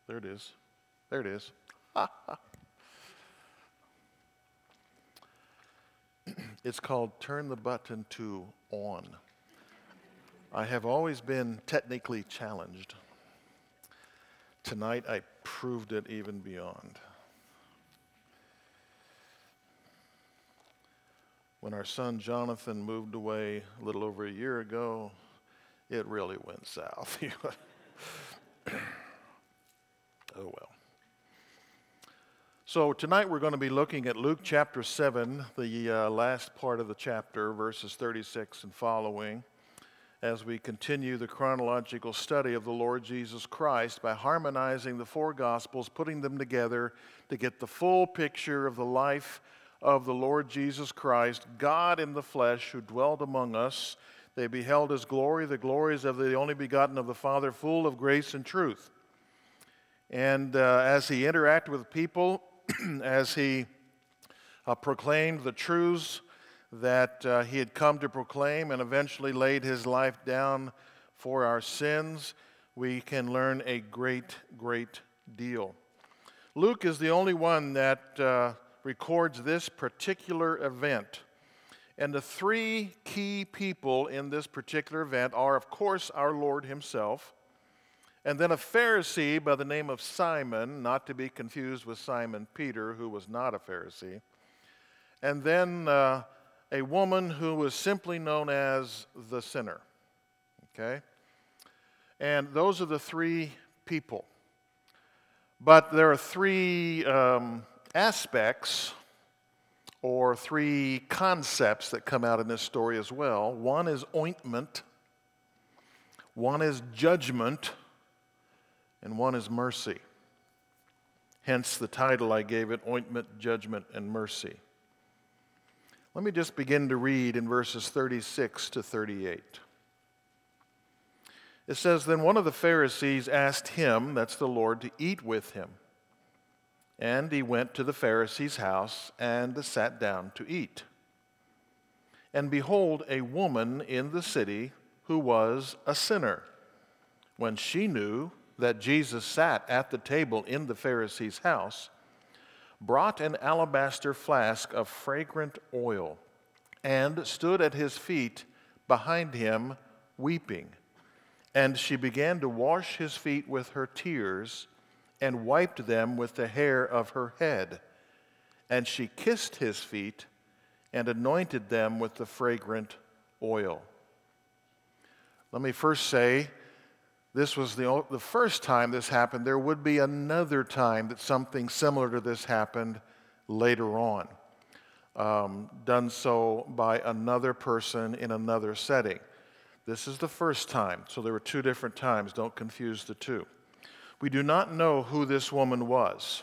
There it is. There it is. It's called Turn the Button to On. I have always been technically challenged. Tonight I proved it even beyond. When our son Jonathan moved away a little over a year ago, it really went south. Oh well. So tonight we're going to be looking at Luke chapter 7, the last part of the chapter, verses 36 and following, as we continue the chronological study of the Lord Jesus Christ by harmonizing the four Gospels, putting them together to get the full picture of the life of the Lord Jesus Christ, God in the flesh who dwelt among us. They beheld his glory, the glories of the only begotten of the Father, full of grace and truth. And as he interacted with people, as he proclaimed the truths that he had come to proclaim and eventually laid his life down for our sins, we can learn a great, great deal. Luke is the only one that records this particular event. And the three key people in this particular event are, of course, our Lord himself, and then a Pharisee by the name of Simon, not to be confused with Simon Peter, who was not a Pharisee, and then a woman who was simply known as the sinner. Okay? And those are the three people. But there are three aspects or three concepts that come out in this story as well. One is ointment, one is judgment, and one is mercy. Hence the title I gave it, Ointment, Judgment, and Mercy. Let me just begin to read in verses 36 to 38. It says, Then one of the Pharisees asked him, that's the Lord, to eat with him. And he went to the Pharisee's house and sat down to eat. And behold, a woman in the city who was a sinner, when she knew that Jesus sat at the table in the Pharisee's house, brought an alabaster flask of fragrant oil, and stood at his feet behind him, weeping. And she began to wash his feet with her tears, and wiped them with the hair of her head. And she kissed his feet, and anointed them with the fragrant oil. Let me first say, this was the first time this happened. There would be another time that something similar to this happened later on, done so by another person in another setting. This is the first time, so there were two different times. Don't confuse the two. We do not know who this woman was,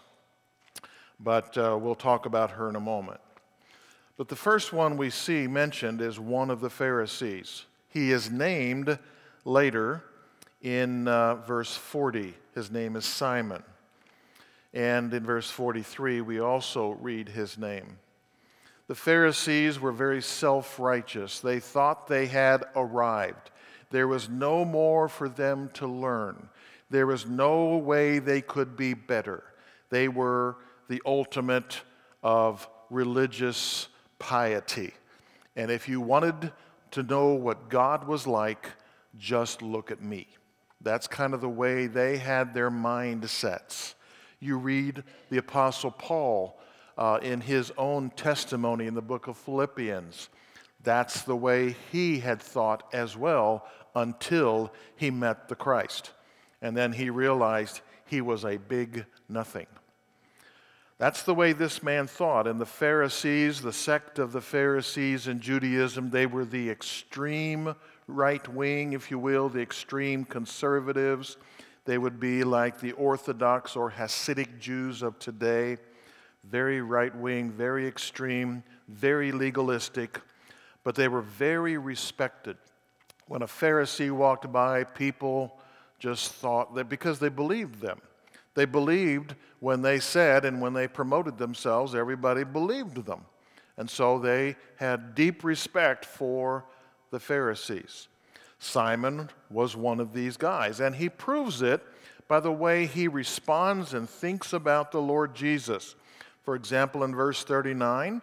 but we'll talk about her in a moment. But the first one we see mentioned is one of the Pharisees. He is named later in verse 40. His name is Simon. And in verse 43, we also read his name. The Pharisees were very self-righteous. They thought they had arrived. There was no more for them to learn. There was no way they could be better. They were the ultimate of religious piety. And if you wanted to know what God was like, just look at me. That's kind of the way they had their mindsets. You read the Apostle Paul in his own testimony in the book of Philippians. That's the way he had thought as well until he met the Christ. And then he realized he was a big nothing. That's the way this man thought. And the Pharisees, the sect of the Pharisees in Judaism, they were the extreme right wing, if you will, the extreme conservatives. They would be like the Orthodox or Hasidic Jews of today. Very right wing, very extreme, very legalistic, but they were very respected. When a Pharisee walked by, people just thought that because they believed them. They believed when they said and when they promoted themselves, everybody believed them. And so they had deep respect for the Pharisees. Simon was one of these guys, and he proves it by the way he responds and thinks about the Lord Jesus. For example, in verse 39,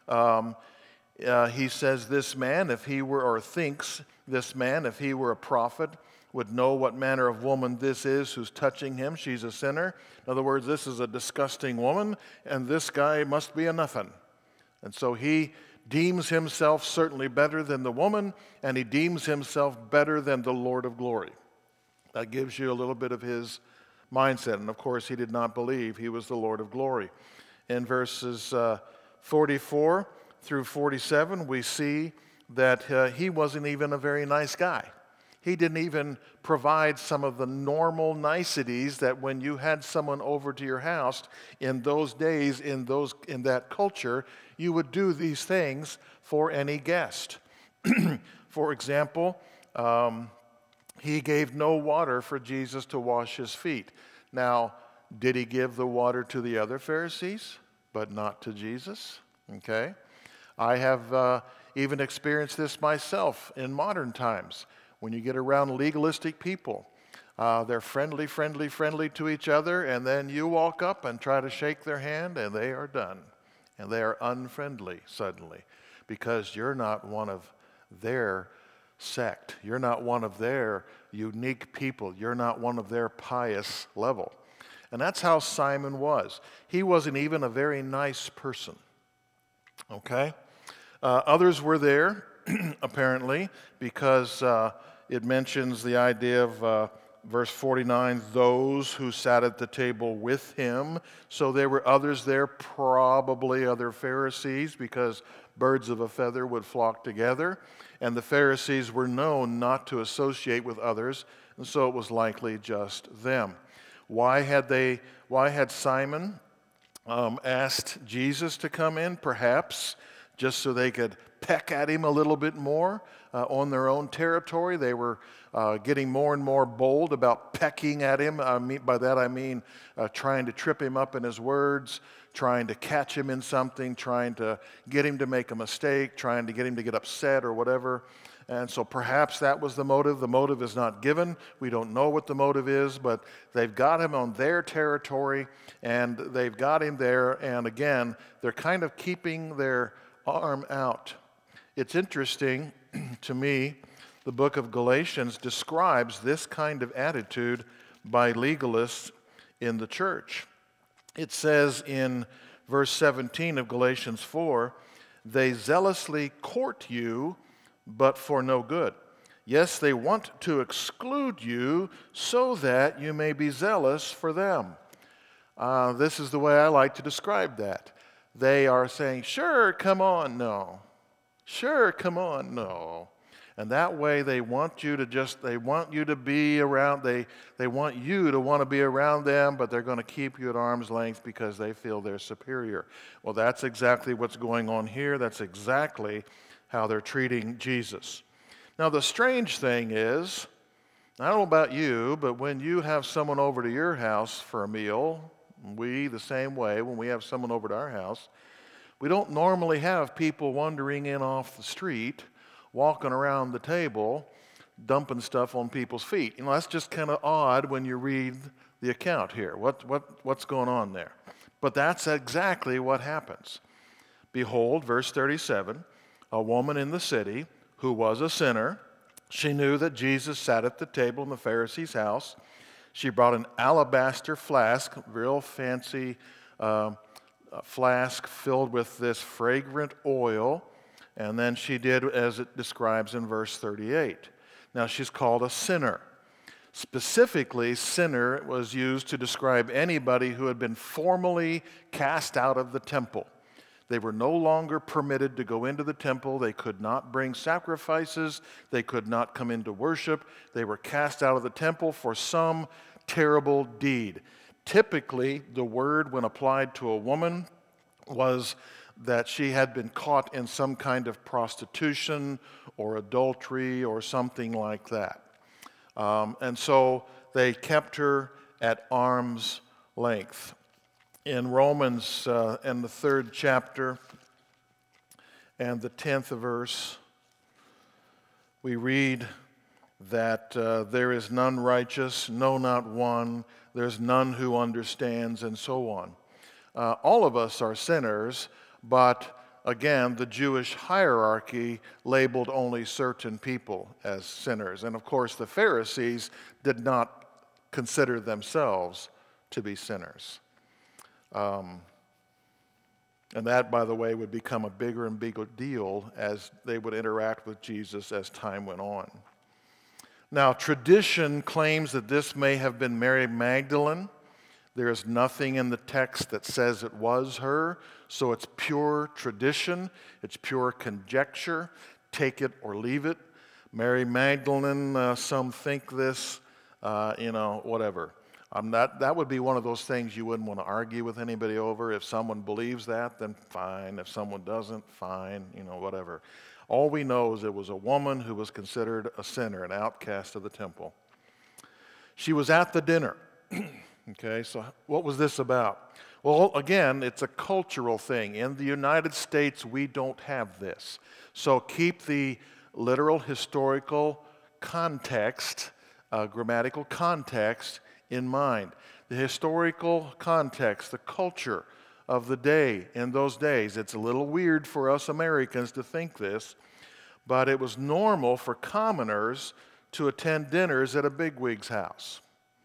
he says, this man, if he were, or thinks this man, if he were a prophet, would know what manner of woman this is who's touching him. She's a sinner. In other words, this is a disgusting woman, and this guy must be a nothing. And so he deems himself certainly better than the woman, and he deems himself better than the Lord of glory. That gives you a little bit of his mindset. And of course, he did not believe he was the Lord of glory. In verses 44 through 47, we see that he wasn't even a very nice guy. He didn't even provide some of the normal niceties that when you had someone over to your house in those days, in that culture, you would do these things for any guest. For example, he gave no water for Jesus to wash his feet. Now, did he give the water to the other Pharisees, but not to Jesus? Okay. I have even experienced this myself in modern times. When you get around legalistic people, they're friendly to each other, and then you walk up and try to shake their hand, and they are done. And they are unfriendly suddenly because you're not one of their sect. You're not one of their unique people. You're not one of their pious level. And that's how Simon was. He wasn't even a very nice person. Okay? Others were there, apparently, because it mentions the idea of verse 49, those who sat at the table with him. So there were others there, probably other Pharisees, because birds of a feather would flock together. And the Pharisees were known not to associate with others, and so it was likely just them. Why had Simon asked Jesus to come in? Perhaps just so they could peck at him a little bit more on their own territory. They were getting more and more bold about pecking at him. By that I mean trying to trip him up in his words, trying to catch him in something, trying to get him to make a mistake, trying to get him to get upset or whatever. And so perhaps that was the motive. The motive is not given. We don't know what the motive is, but they've got him on their territory, and they've got him there. And again, they're kind of keeping their arm out. It's interesting to me, the book of Galatians describes this kind of attitude by legalists in the church. It says in verse 17 of Galatians 4, they zealously court you, but for no good. Yes, they want to exclude you so that you may be zealous for them. This is the way I like to describe that. They are saying, sure, come on, no. Sure, come on, no. And that way they want you to be around, they want you to want to be around them, but they're going to keep you at arm's length because they feel they're superior. Well, that's exactly what's going on here. That's exactly how they're treating Jesus. Now, the strange thing is, I don't know about you, but when you have someone over to your house for a meal, we, the same way, when we have someone over to our house, we don't normally have people wandering in off the street, walking around the table, dumping stuff on people's feet. You know, that's just kind of odd when you read the account here. What's going on there? But that's exactly what happens. Behold, verse 37, a woman in the city who was a sinner, she knew that Jesus sat at the table in the Pharisee's house. She brought an alabaster flask, real fancy flask filled with this fragrant oil, and then she did as it describes in verse 38. Now she's called a sinner. Specifically, sinner was used to describe anybody who had been formally cast out of the temple. They were no longer permitted to go into the temple. They could not bring sacrifices. They could not come into worship. They were cast out of the temple for some terrible deed. Typically, the word when applied to a woman was that she had been caught in some kind of prostitution or adultery or something like that. And so they kept her at arm's length. In Romans, in the 3rd chapter and the 10th verse, we read that there is none righteous, no, not one, there's none who understands, and so on. All of us are sinners, but again, the Jewish hierarchy labeled only certain people as sinners. And of course, the Pharisees did not consider themselves to be sinners. And that, by the way, would become a bigger and bigger deal as they would interact with Jesus as time went on. Now, tradition claims that this may have been Mary Magdalene. There is nothing in the text that says it was her, so it's pure tradition, it's pure conjecture. Take it or leave it. Mary Magdalene, some think this, whatever. That would be one of those things you wouldn't want to argue with anybody over. If someone believes that, then fine. If someone doesn't, fine, whatever. All we know is it was a woman who was considered a sinner, an outcast of the temple. She was at the dinner. Okay, so what was this about? Well, again, it's a cultural thing. In the United States, we don't have this. So keep the literal historical context, grammatical context in mind. The historical context, the culture of the day in those days. It's a little weird for us Americans to think this, but it was normal for commoners to attend dinners at a bigwig's house,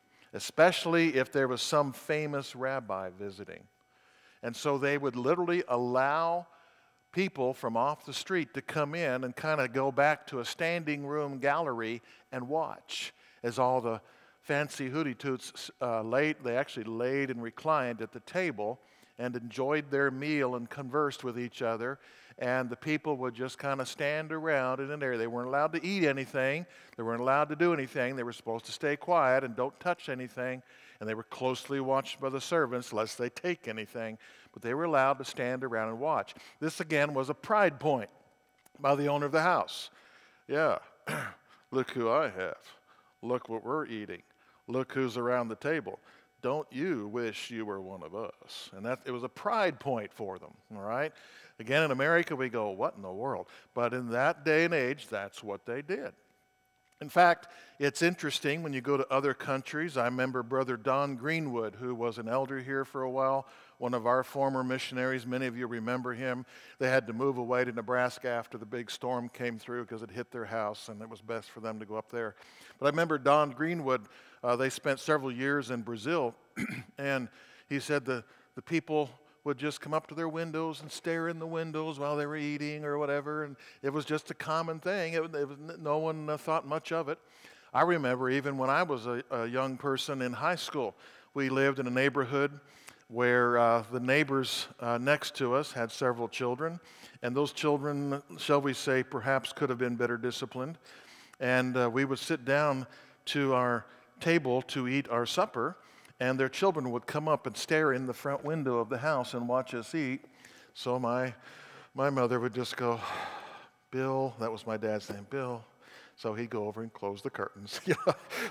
especially if there was some famous rabbi visiting. And so they would literally allow people from off the street to come in and kind of go back to a standing room gallery and watch as all the fancy hooty-toots they actually laid and reclined at the table and enjoyed their meal and conversed with each other. And the people would just kind of stand around in there. They weren't allowed to eat anything. They weren't allowed to do anything. They were supposed to stay quiet and don't touch anything. And they were closely watched by the servants lest they take anything. But they were allowed to stand around and watch. This, again, was a pride point by the owner of the house. Yeah, look who I have. Look what we're eating. Look who's around the table. Don't you wish you were one of us? And it was a pride point for them, all right? Again, in America, we go, what in the world? But in that day and age, that's what they did. In fact, it's interesting when you go to other countries. I remember Brother Don Greenwood, who was an elder here for a while, one of our former missionaries. Many of you remember him. They had to move away to Nebraska after the big storm came through because it hit their house, and it was best for them to go up there. But I remember Don Greenwood, they spent several years in Brazil, and he said the people would just come up to their windows and stare in the windows while they were eating or whatever, and it was just a common thing. No one thought much of it. I remember even when I was a young person in high school, we lived in a neighborhood where the neighbors next to us had several children, and those children, shall we say, perhaps could have been better disciplined, and we would sit down to our table to eat our supper, and their children would come up and stare in the front window of the house and watch us eat. So my mother would just go, Bill, that was my dad's name, Bill. So he'd go over and close the curtains. It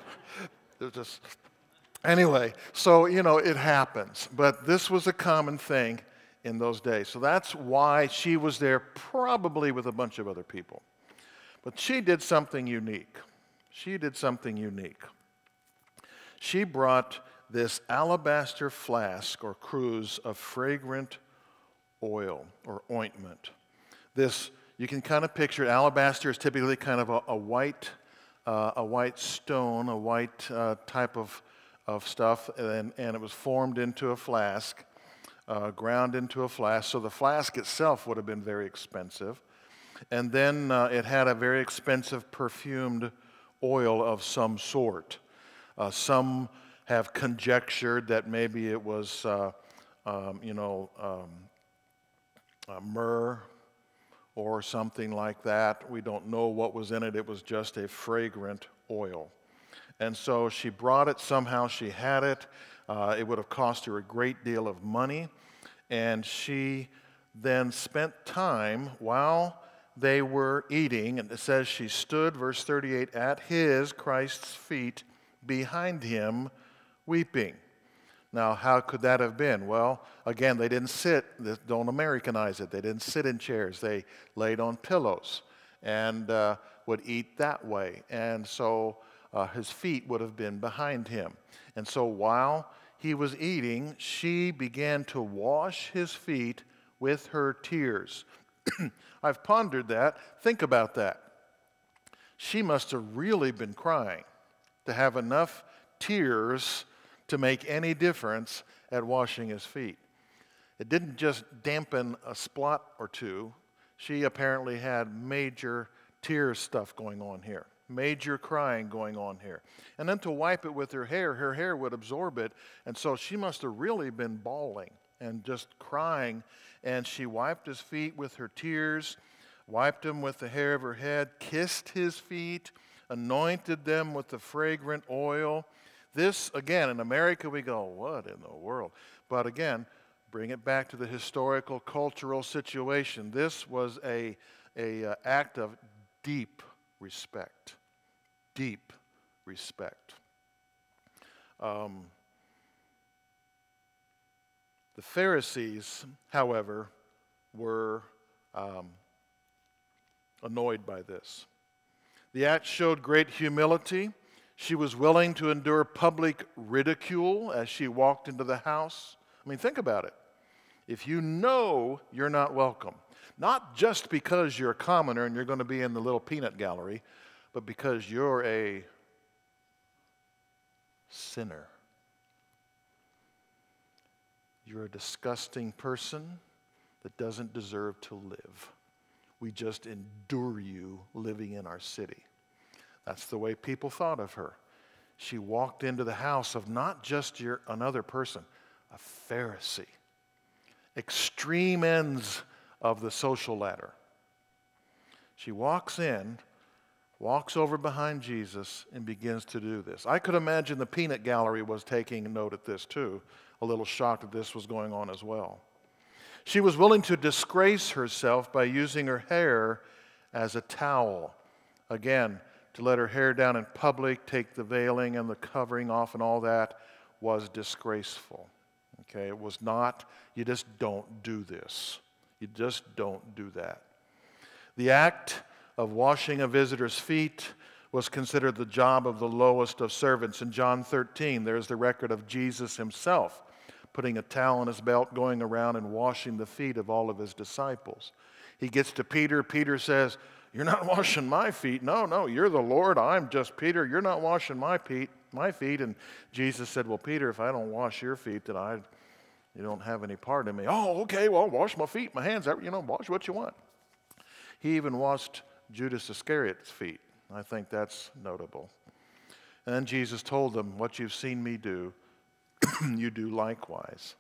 was just, anyway, so, it happens. But this was a common thing in those days. So that's why she was there, probably with a bunch of other people. But she did something unique. She brought this alabaster flask or cruse of fragrant oil or ointment. This, you can kind of picture it. Alabaster is typically kind of a white stone, a white type of stuff, and it was formed into a flask, ground into a flask. So the flask itself would have been very expensive. And then it had a very expensive perfumed oil of some sort. Some have conjectured that maybe it was, myrrh or something like that. We don't know what was in it. It was just a fragrant oil. And so she brought it. Somehow she had it. It would have cost her a great deal of money. And she then spent time while they were eating. And it says she stood, verse 38, at his, Christ's feet, behind him, weeping. Now, how could that have been? Well, again, they didn't sit. Don't Americanize it. They didn't sit in chairs. They laid on pillows. and would eat that way. And so his feet would have been behind him. And so while he was eating, she began to wash his feet with her tears. I've pondered that. Think about that. She must have really been crying to have enough tears to make any difference at washing his feet. It didn't just dampen a spot or two. She apparently had major tear stuff going on here, major crying going on here. And then to wipe it with her hair would absorb it. And so she must have really been bawling and just crying. And she wiped his feet with her tears, wiped him with the hair of her head, kissed his feet, anointed them with the fragrant oil. This, again, in America we go, what in the world? But again, bring it back to the historical, cultural situation. This was a act of deep respect. Deep respect. The Pharisees, however, were annoyed by this. The act showed great humility. She was willing to endure public ridicule as she walked into the house. I mean, think about it. If you know you're not welcome, not just because you're a commoner and you're going to be in the little peanut gallery, but because you're a sinner. You're a disgusting person that doesn't deserve to live. We just endure you living in our city. That's the way people thought of her. She walked into the house of not just another person, a Pharisee. Extreme ends of the social ladder. She walks in, walks over behind Jesus, and begins to do this. I could imagine the peanut gallery was taking note at this too, a little shocked that this was going on as well. She was willing to disgrace herself by using her hair as a towel. Again, to let her hair down in public, take the veiling and the covering off and all that was disgraceful. Okay, it was not, you just don't do this. You just don't do that. The act of washing a visitor's feet was considered the job of the lowest of servants. In John 13, there's the record of Jesus himself putting a towel in his belt, going around and washing the feet of all of his disciples. He gets to Peter. Peter says, "You're not washing my feet. No, you're the Lord. I'm just Peter. You're not washing my feet. And Jesus said, "Well, Peter, if I don't wash your feet, then you don't have any part in me." "Oh, okay, well, wash my feet, my hands, wash what you want." He even washed Judas Iscariot's feet. I think that's notable. And then Jesus told them, "What you've seen me do, you do likewise."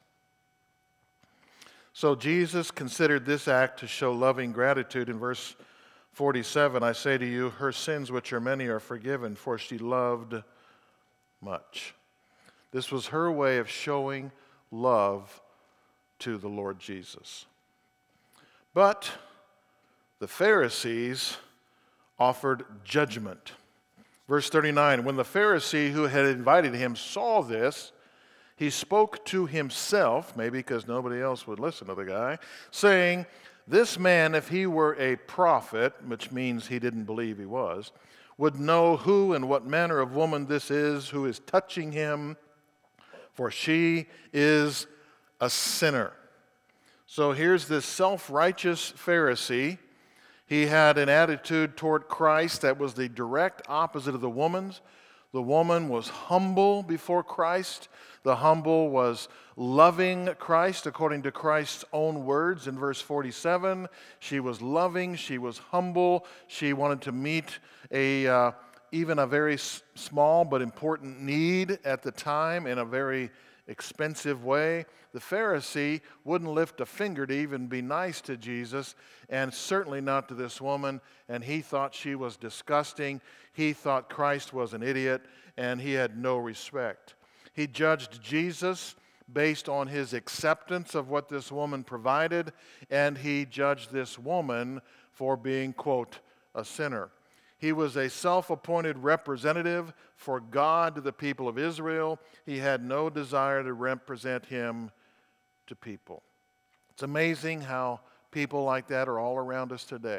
So Jesus considered this act to show loving gratitude. In verse 47, I say to you, her sins, which are many, are forgiven, for she loved much. This was her way of showing love to the Lord Jesus. But the Pharisees offered judgment. Verse 39, when the Pharisee who had invited him saw this, he spoke to himself, maybe because nobody else would listen to the guy, saying, "This man, if he were a prophet," which means he didn't believe he was, "would know who and what manner of woman this is who is touching him, for she is a sinner." So here's this self-righteous Pharisee. He had an attitude toward Christ that was the direct opposite of the woman's. The woman was humble before Christ. The humble was loving Christ according to Christ's own words in verse 47. She was loving, she was humble, she wanted to meet even a very small but important need at the time in a very expensive way. The Pharisee wouldn't lift a finger to even be nice to Jesus, and certainly not to this woman, and he thought she was disgusting. He thought Christ was an idiot, and he had no respect. He judged Jesus based on his acceptance of what this woman provided, and he judged this woman for being, quote, a sinner. He was a self-appointed representative for God to the people of Israel. He had no desire to represent him to people. It's amazing how people like that are all around us today.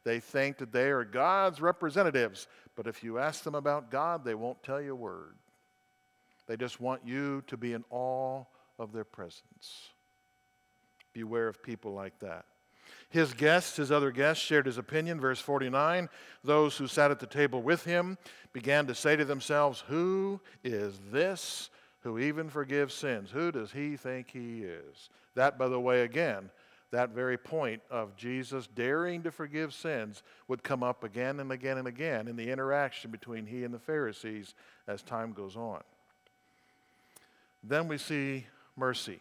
They think that they are God's representatives, but if you ask them about God, they won't tell you a word. They just want you to be in awe of their presence. Beware of people like that. His other guests, shared his opinion. Verse 49, those who sat at the table with him began to say to themselves, who is this who even forgives sins? Who does he think he is? That, by the way, again, that very point of Jesus daring to forgive sins would come up again and again and again in the interaction between he and the Pharisees as time goes on. Then we see mercy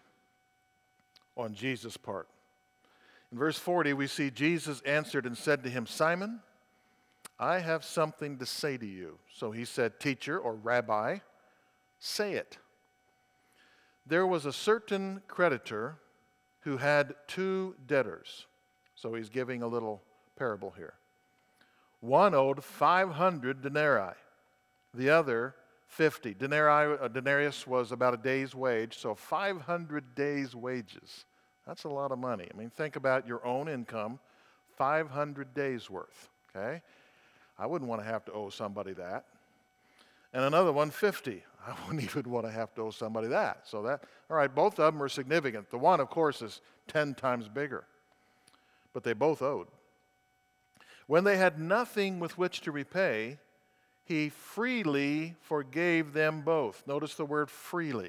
on Jesus' part. In verse 40, we see Jesus answered and said to him, Simon, I have something to say to you. So he said, teacher or rabbi, say it. There was a certain creditor who had 2 debtors. So he's giving a little parable here. One owed 500 denarii, the other 50. A denarius was about a day's wage, so 500 days' wages. That's a lot of money. I mean, think about your own income, 500 days worth, okay? I wouldn't want to have to owe somebody that. And another one, 50. I wouldn't even want to have to owe somebody that. So that, all right, both of them are significant. The one, of course, is 10 times bigger. But they both owed. When they had nothing with which to repay, he freely forgave them both. Notice the word freely.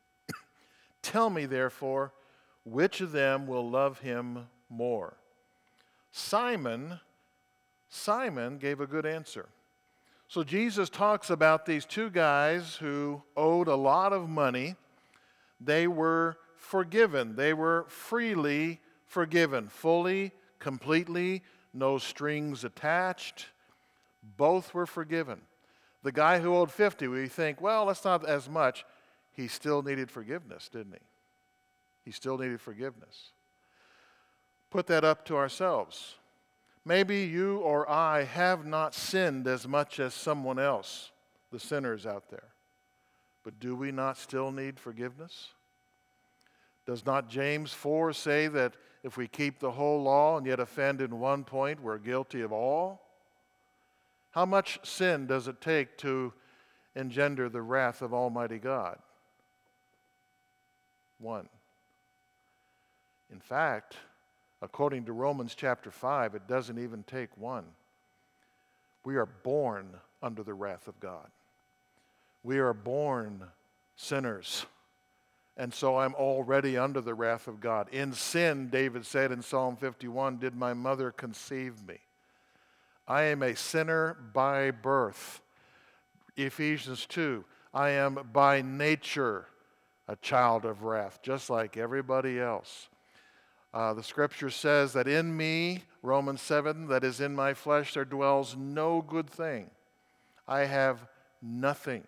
Tell me, therefore, which of them will love him more? Simon gave a good answer. So Jesus talks about these 2 guys who owed a lot of money. They were forgiven. They were freely forgiven, fully, completely, no strings attached. Both were forgiven. The guy who owed 50, we think, well, that's not as much. He still needed forgiveness, didn't he? He still needed forgiveness. Put that up to ourselves. Maybe you or I have not sinned as much as someone else, the sinners out there. But do we not still need forgiveness? Does not James 4 say that if we keep the whole law and yet offend in one point, we're guilty of all? How much sin does it take to engender the wrath of Almighty God? 1. In fact, according to Romans chapter 5, it doesn't even take 1. We are born under the wrath of God. We are born sinners. And so I'm already under the wrath of God. In sin, David said in Psalm 51, did my mother conceive me? I am a sinner by birth. Ephesians 2, I am by nature a child of wrath, just like everybody else. The scripture says that in me, Romans 7, that is in my flesh, there dwells no good thing. I have nothing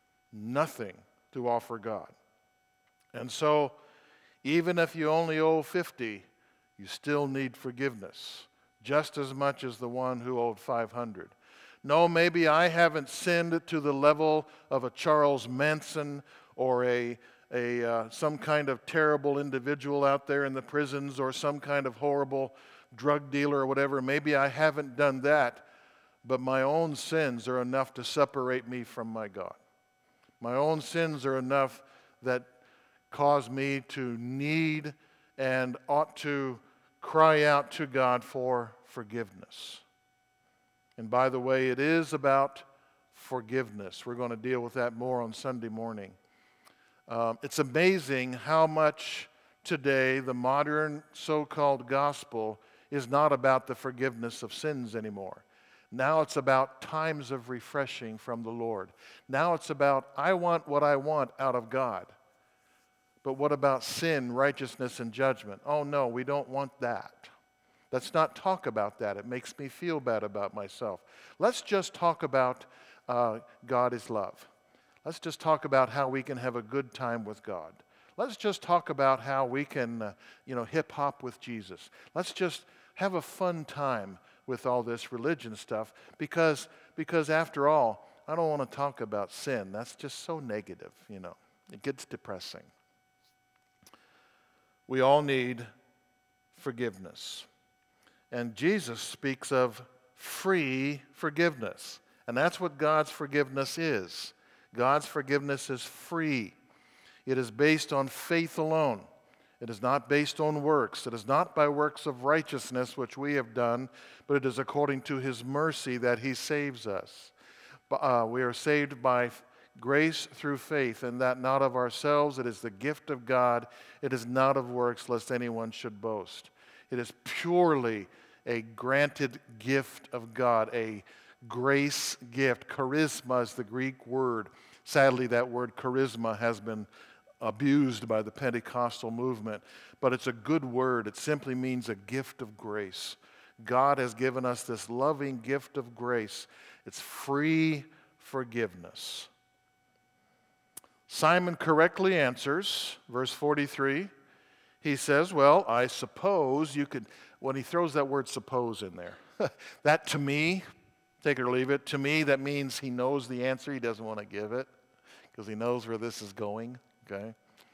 to offer God. And so, even if you only owe 50, you still need forgiveness, just as much as the one who owed 500. No, maybe I haven't sinned to the level of a Charles Manson or some kind of terrible individual out there in the prisons or some kind of horrible drug dealer or whatever. Maybe I haven't done that, but my own sins are enough to separate me from my God. My own sins are enough that cause me to need and ought to cry out to God for forgiveness. And by the way, it is about forgiveness. We're going to deal with that more on Sunday morning. It's amazing how much today the modern so-called gospel is not about the forgiveness of sins anymore. Now it's about times of refreshing from the Lord. Now it's about, I want what I want out of God. But what about sin, righteousness, and judgment? Oh no, we don't want that. Let's not talk about that. It makes me feel bad about myself. Let's just talk about God is love. Let's just talk about how we can have a good time with God. Let's just talk about how we can, hip-hop with Jesus. Let's just have a fun time with all this religion stuff because after all, I don't want to talk about sin. That's just so negative, It gets depressing. We all need forgiveness. And Jesus speaks of free forgiveness. And that's what God's forgiveness is. God's forgiveness is free. It is based on faith alone. It is not based on works. It is not by works of righteousness which we have done, but it is according to his mercy that he saves us. We are saved by grace through faith, and that not of ourselves. It is the gift of God. It is not of works, lest anyone should boast. It is purely a granted gift of God, a grace gift. Charisma is the Greek word. Sadly, that word charisma has been abused by the Pentecostal movement, but it's a good word. It simply means a gift of grace. God has given us this loving gift of grace. It's free forgiveness. Simon correctly answers, verse 43. He says, well, I suppose you could, when he throws that word suppose in there, that to me, take it or leave it, to me that means he knows the answer. He doesn't want to give it because he knows where this is going. Okay.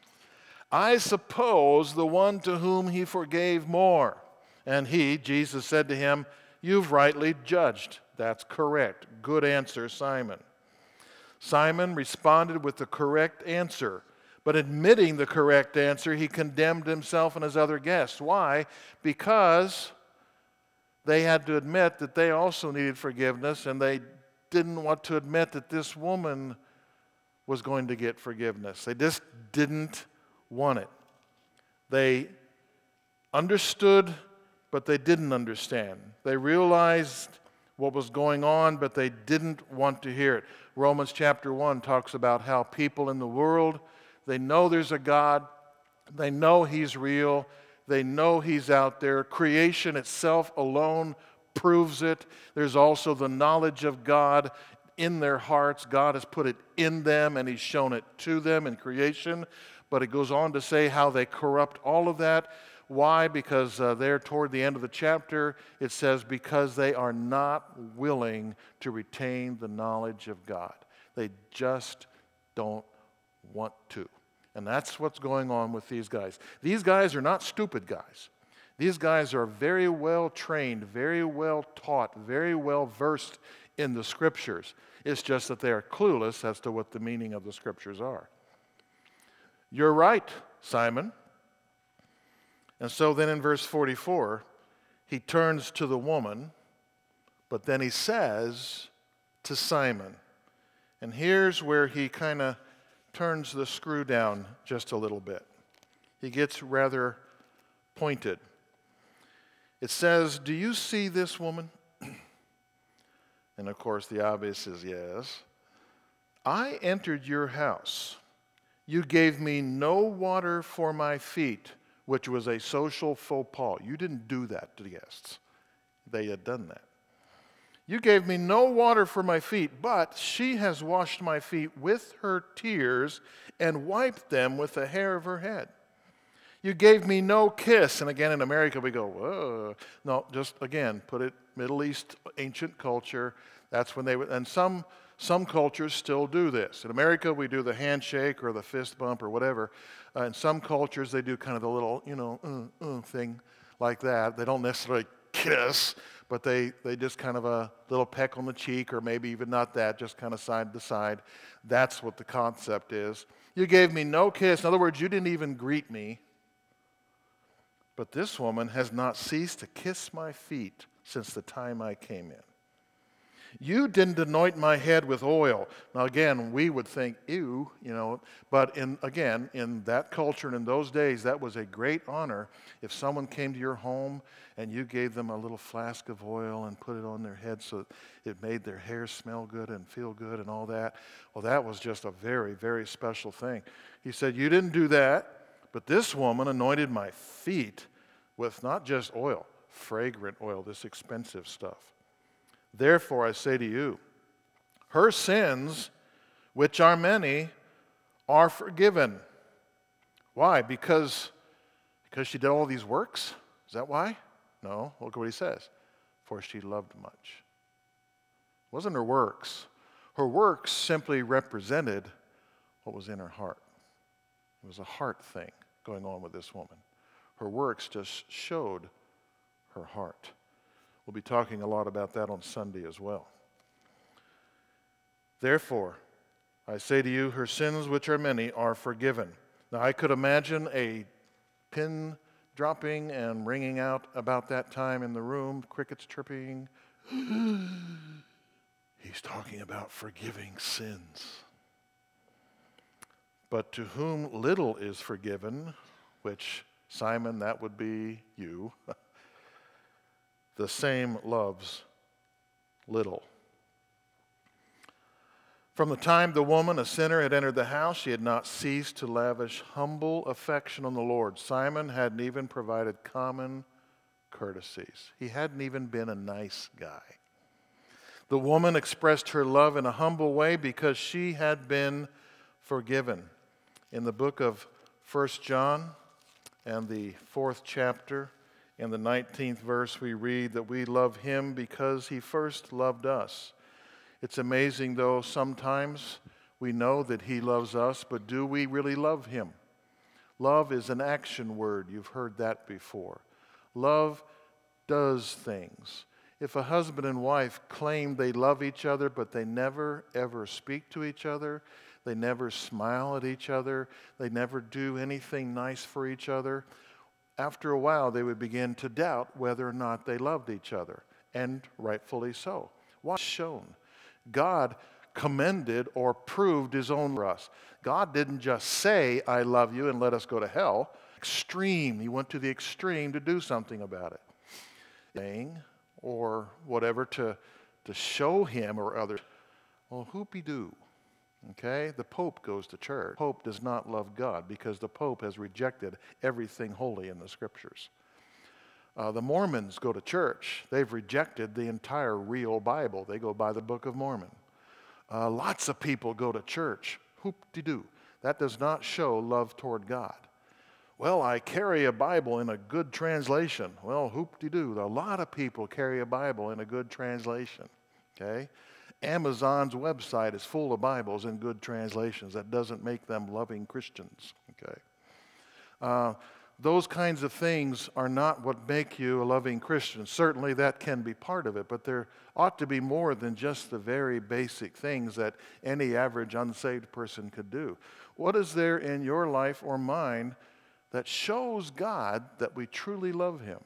I suppose the one to whom he forgave more. And he, Jesus, said to him, you've rightly judged. That's correct. Good answer, Simon. Simon responded with the correct answer. But admitting the correct answer, he condemned himself and his other guests. Why? Because they had to admit that they also needed forgiveness, and they didn't want to admit that this woman was going to get forgiveness. They just didn't want it. They understood, but they didn't understand. They realized what was going on, but they didn't want to hear it. Romans chapter 1 talks about how people in the world, they know there's a God, they know he's real, they know he's out there. Creation itself alone proves it. There's also the knowledge of God in their hearts. God has put it in them, and he's shown it to them in creation. But it goes on to say how they corrupt all of that. Why? Because there toward the end of the chapter, it says, because they are not willing to retain the knowledge of God. They just don't want to. And that's what's going on with these guys. These guys are not stupid guys. These guys are very well trained, very well taught, very well versed in the Scriptures. It's just that they are clueless as to what the meaning of the Scriptures are. You're right, Simon. And so then in verse 44, he turns to the woman, but then he says to Simon, and here's where he kind of turns the screw down just a little bit. He gets rather pointed. It says, do you see this woman? And of course the obvious is yes. I entered your house. You gave me no water for my feet, which was a social faux pas. You didn't do that to the guests. They had done that. You gave me no water for my feet, but she has washed my feet with her tears and wiped them with the hair of her head. You gave me no kiss. And again, in America, we go, whoa. No, just again, put it Middle East, ancient culture. That's when they would, and some cultures still do this. In America, we do the handshake or the fist bump or whatever. In some cultures, they do kind of the little, thing like that. They don't necessarily kiss, but they just kind of a little peck on the cheek, or maybe even not that, just kind of side to side. That's what the concept is. You gave me no kiss. In other words, you didn't even greet me. But this woman has not ceased to kiss my feet since the time I came in. You didn't anoint my head with oil. Now again, we would think, ew, but in that culture and in those days, that was a great honor. If someone came to your home and you gave them a little flask of oil and put it on their head so it made their hair smell good and feel good and all that, well, that was just a very, very special thing. He said, you didn't do that, but this woman anointed my feet with not just oil, fragrant oil, this expensive stuff. Therefore, I say to you, her sins, which are many, are forgiven. Why? Because she did all these works? Is that why? No. Look what he says. For she loved much. It wasn't her works. Her works simply represented what was in her heart. It was a heart thing going on with this woman. Her works just showed her heart. We'll be talking a lot about that on Sunday as well. Therefore, I say to you, her sins, which are many, are forgiven. Now, I could imagine a pin dropping and ringing out about that time in the room, crickets chirping. He's talking about forgiving sins. But to whom little is forgiven, which, Simon, that would be you, the same loves little. From the time the woman, a sinner, had entered the house, she had not ceased to lavish humble affection on the Lord. Simon hadn't even provided common courtesies. He hadn't even been a nice guy. The woman expressed her love in a humble way because she had been forgiven. In the book of 1 John and the 4th chapter, in the 19th verse, we read that we love him because he first loved us. It's amazing, though, sometimes we know that he loves us, but do we really love him? Love is an action word. You've heard that before. Love does things. If a husband and wife claim they love each other, but they never, ever speak to each other, they never smile at each other, they never do anything nice for each other, after a while they would begin to doubt whether or not they loved each other, and rightfully so. Why? Shown. God commended or proved his own for us. God didn't just say, I love you, and let us go to hell. Extreme. He went to the extreme to do something about it. Saying or whatever to show him or others. Well, whoopie-doo. Okay? The Pope goes to church. The Pope does not love God because the Pope has rejected everything holy in the Scriptures. The Mormons go to church. They've rejected the entire real Bible. They go by the Book of Mormon. Lots of people go to church. Hoop-de-doo. That does not show love toward God. Well, I carry a Bible in a good translation. Well, hoop-de-doo. A lot of people carry a Bible in a good translation. Okay? Amazon's website is full of Bibles in good translations. That doesn't make them loving Christians. Okay? Those kinds of things are not what make you a loving Christian. Certainly that can be part of it, but there ought to be more than just the very basic things that any average unsaved person could do. What is there in your life or mine that shows God that we truly love him?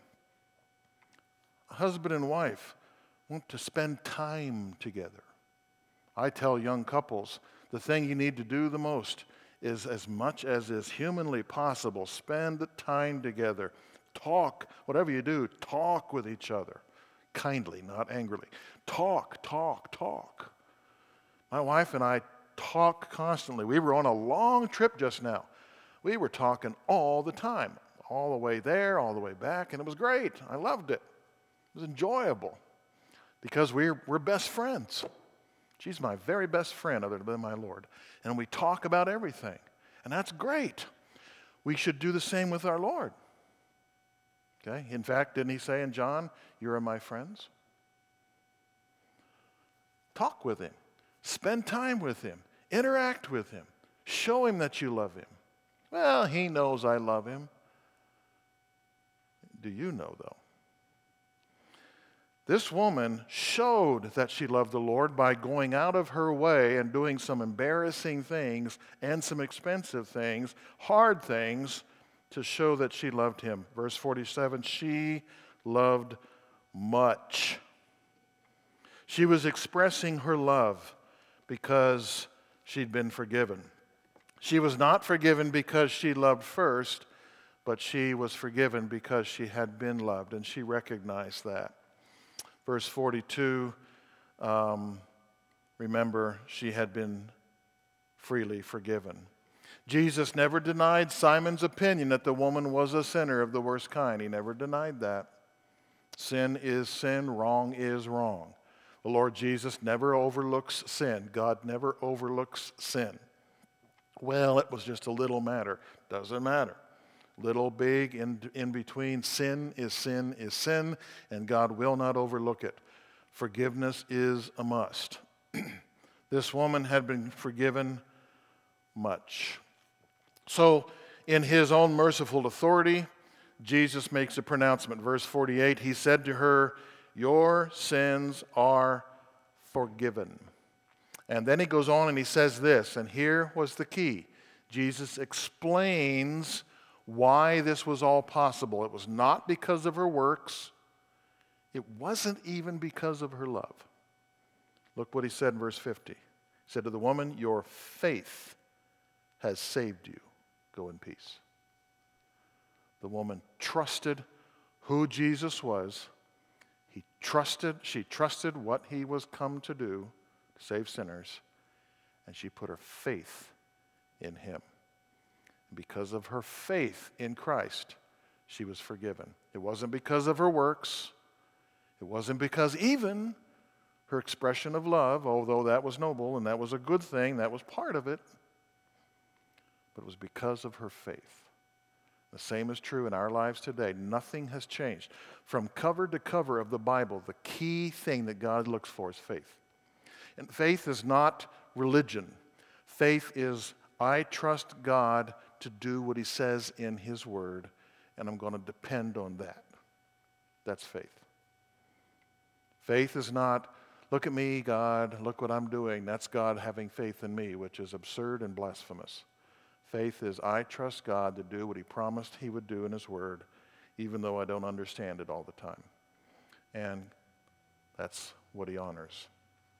A husband and wife want to spend time together. I tell young couples, the thing you need to do the most is, as much as is humanly possible, spend the time together. Talk, whatever you do, talk with each other. Kindly, not angrily. Talk, talk, talk. My wife and I talk constantly. We were on a long trip just now. We were talking all the time, all the way there, all the way back, and it was great. I loved it. It was enjoyable because we're best friends. She's my very best friend other than my Lord. And we talk about everything. And that's great. We should do the same with our Lord. Okay? In fact, didn't he say in John, you are my friends? Talk with him. Spend time with him. Interact with him. Show him that you love him. Well, he knows I love him. Do you know, though? This woman showed that she loved the Lord by going out of her way and doing some embarrassing things and some expensive things, hard things, to show that she loved him. Verse 47, she loved much. She was expressing her love because she'd been forgiven. She was not forgiven because she loved first, but she was forgiven because she had been loved, and she recognized that. Verse 42, remember, she had been freely forgiven. Jesus never denied Simon's opinion that the woman was a sinner of the worst kind. He never denied that. Sin is sin, wrong is wrong. The Lord Jesus never overlooks sin. God never overlooks sin. Well, it was just a little matter. Doesn't matter. Little, big, in between. Sin is sin is sin, and God will not overlook it. Forgiveness is a must. This woman had been forgiven much. So, in his own merciful authority, Jesus makes a pronouncement. Verse 48, he said to her, your sins are forgiven. And then he goes on and he says this, and here was the key. Jesus explains why this was all possible. It was not because of her works. It wasn't even because of her love. Look what he said in verse 50. He said to the woman, your faith has saved you. Go in peace. The woman trusted who Jesus was. She trusted what he was come to do, to save sinners, and she put her faith in him. Because of her faith in Christ, she was forgiven. It wasn't because of her works. It wasn't because even her expression of love, although that was noble and that was a good thing, that was part of it, but it was because of her faith. The same is true in our lives today. Nothing has changed. From cover to cover of the Bible, the key thing that God looks for is faith. And faith is not religion. Faith is, I trust God to do what he says in his word, and I'm going to depend on that. That's faith. Faith is not, look at me, God, look what I'm doing. That's God having faith in me, which is absurd and blasphemous. Faith is, I trust God to do what he promised he would do in his word, even though I don't understand it all the time. And that's what he honors.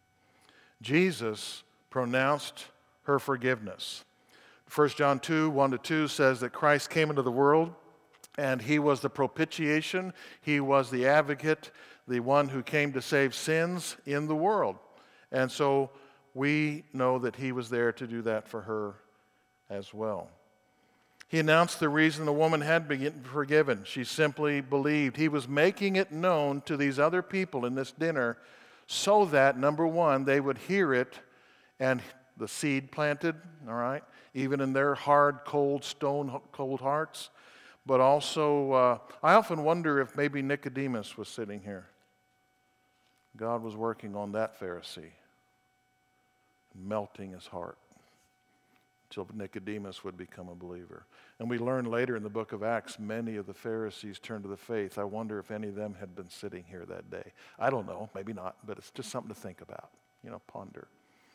Jesus pronounced her forgiveness. 1 John 2, 1-2 says that Christ came into the world and he was the propitiation. He was the advocate, the one who came to save sins in the world. And so we know that he was there to do that for her as well. He announced the reason the woman had been forgiven. She simply believed. He was making it known to these other people in this dinner so that, number one, they would hear it and the seed planted, all right, even in their hard, cold, stone-cold hearts. But also, I often wonder if maybe Nicodemus was sitting here. God was working on that Pharisee, melting his heart until Nicodemus would become a believer. And we learn later in the book of Acts, many of the Pharisees turned to the faith. I wonder if any of them had been sitting here that day. I don't know, maybe not, but it's just something to think about, ponder.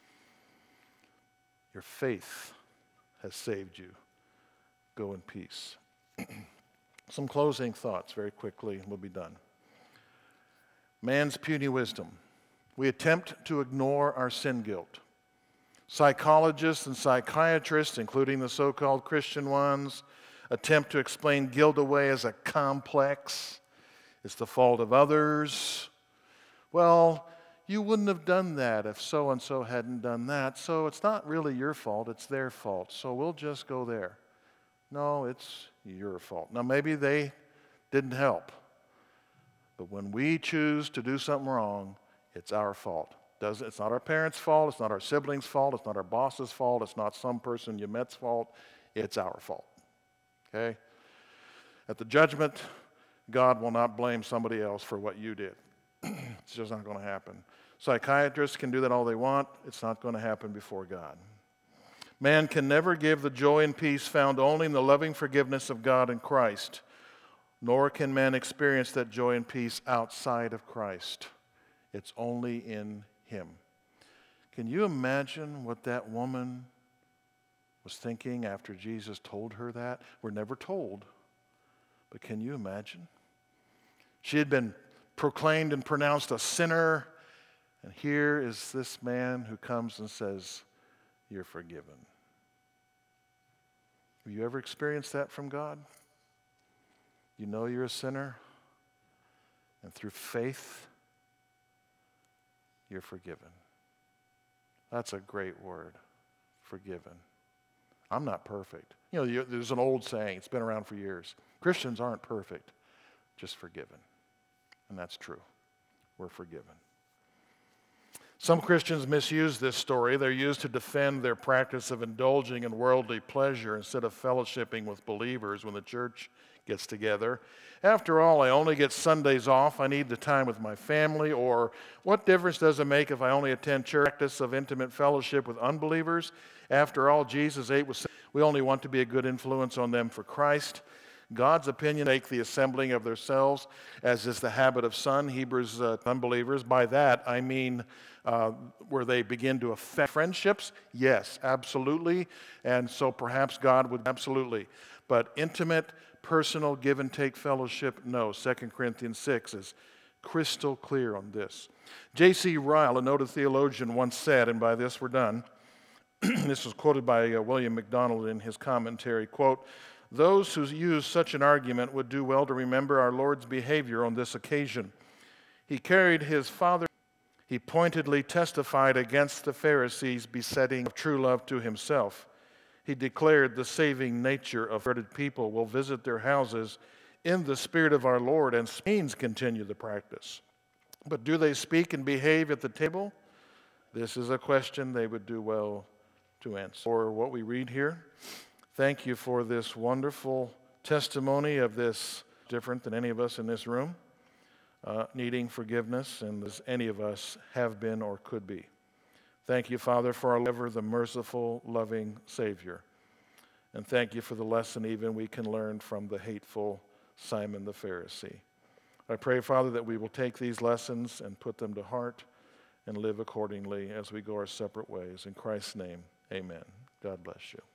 Your faith has saved you. Go in peace. Some closing thoughts very quickly, and we'll be done. Man's puny wisdom. We attempt to ignore our sin guilt. Psychologists and psychiatrists, including the so-called Christian ones, attempt to explain guilt away as a complex. It's the fault of others. Well, you wouldn't have done that if so-and-so hadn't done that, so it's not really your fault, it's their fault, so we'll just go there. No, it's your fault. Now, maybe they didn't help, but when we choose to do something wrong, it's our fault. It's not our parents' fault, it's not our siblings' fault, it's not our boss's fault, it's not some person you met's fault, it's our fault. Okay? At the judgment, God will not blame somebody else for what you did. It's just not going to happen. Psychiatrists can do that all they want, it's not going to happen before God. Man can never give the joy and peace found only in the loving forgiveness of God in Christ, nor can man experience that joy and peace outside of Christ. It's only in him. Can you imagine what that woman was thinking after Jesus told her that? We're never told, but can you imagine? She had been proclaimed and pronounced a sinner, and here is this man who comes and says, you're forgiven. Have you ever experienced that from God? You know you're a sinner, and through faith, you're forgiven. That's a great word, forgiven. I'm not perfect. There's an old saying, it's been around for years. Christians aren't perfect, just forgiven. And that's true. We're forgiven. Some Christians misuse this story. They're used to defend their practice of indulging in worldly pleasure instead of fellowshipping with believers when the church gets together. After all, I only get Sundays off. I need the time with my family. Or what difference does it make if I only attend church? Practice of intimate fellowship with unbelievers? After all, Jesus ate with sinners. We only want to be a good influence on them for Christ. God's opinion, make the assembling of themselves, as is the habit of some, Hebrews, unbelievers. By that, I mean where they begin to affect friendships. Yes, absolutely. And so perhaps God would, absolutely. But intimate, personal, give and take fellowship, no. 2 Corinthians 6 is crystal clear on this. J.C. Ryle, a noted theologian, once said, and by this we're done, this was quoted by William MacDonald in his commentary, quote, "Those who use such an argument would do well to remember our Lord's behavior on this occasion. He carried his Father. He pointedly testified against the Pharisees' besetting of true love to himself. He declared the saving nature of converted people will visit their houses in the Spirit of our Lord, and means continue the practice. But do they speak and behave at the table? This is a question they would do well to answer." For what we read here, thank you for this wonderful testimony of this different than any of us in this room, needing forgiveness, and as any of us have been or could be. Thank you, Father, for our ever the merciful, loving Savior. And thank you for the lesson even we can learn from the hateful Simon the Pharisee. I pray, Father, that we will take these lessons and put them to heart and live accordingly as we go our separate ways. In Christ's name, amen. God bless you.